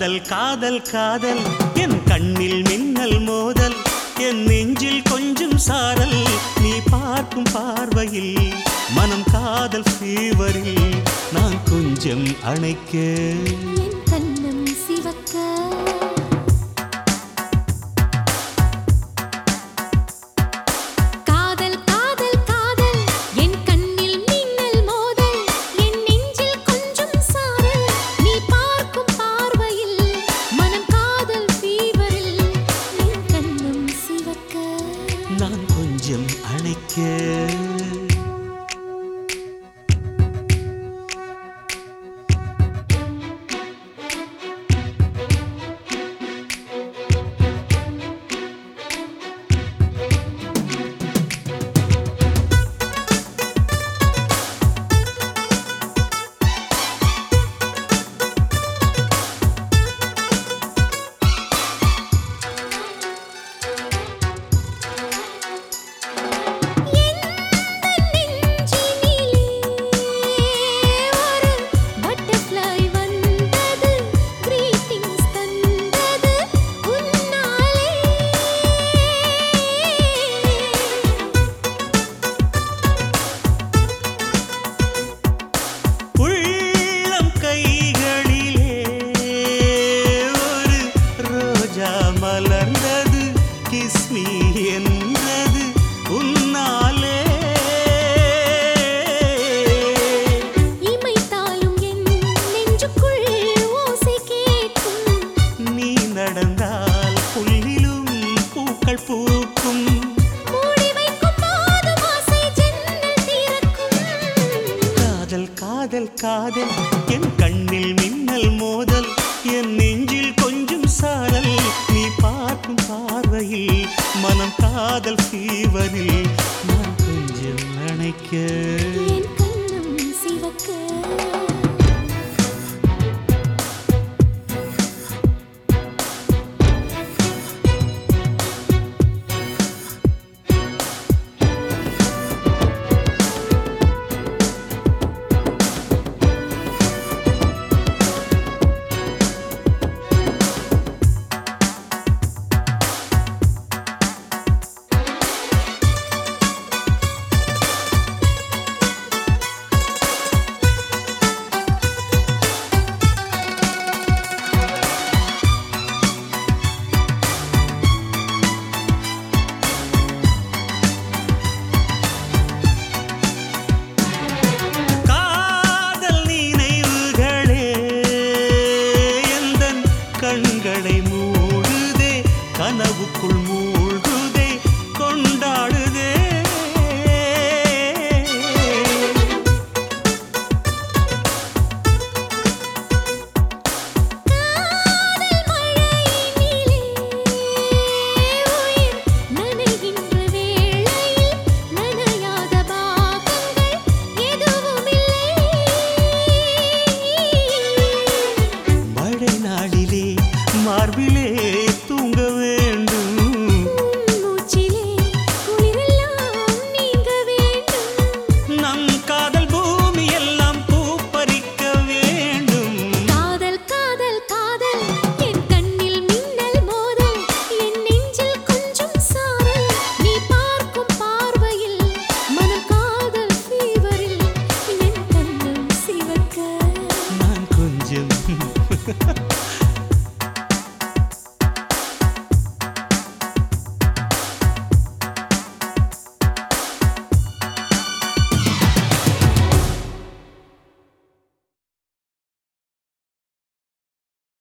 காதல் காதல் காதல் என் கண்ணில் மின்னல் மோதல் என் நெஞ்சில் கொஞ்சம் சாரல் நீ பார்க்கும் பார்வையில் மனம் காதல் ஃபீவரில் நான் கொஞ்சம் அணைக்க என் கண்ணம் சிவக்க காதல் காதல் காதல் என் கண்ணில் மின்னல் மோதல் என் நெஞ்சில் கொஞ்சம் சாரல் நீ பார்க்கும் பார்வையில் மனம் காதல் ஃபீவரில் என் கண்ணம் சிவக்க நான் கொஞ்சம் அணைக்க மலர்ந்தது கிஸ்மி என்றது உன்னாலே இமைத்தாலும் என் நெஞ்சுக்குள் ஓசை கேட்கும் நீ நடந்தால் புல்லிலும் பூக்கள் பூக்கும் மூடி வைக்கும் போதும் ஆசை ஜன்னல் திறக்கும் காதல் காதல் காதல் என் கண்ணில் மின்னல் மோதல் என் நெஞ்சில் கொஞ்சம் சாரல் நீ பார்க்கும் பார்வையில் மனம் காதல் ஃபீவரில் நான் கொஞ்சம் அணைக்க என் கண்ணம் சிவக்க கண்களை மூடுதே கனவுக்குள் மூழ்குதே கொண்டாடுதே காதல் மழையினிலே உயிர் நனைகின்ற வேளையில் நனையாத பாகங்கள் எதுவுமில்லை மழை நாளிலே மார்பிலே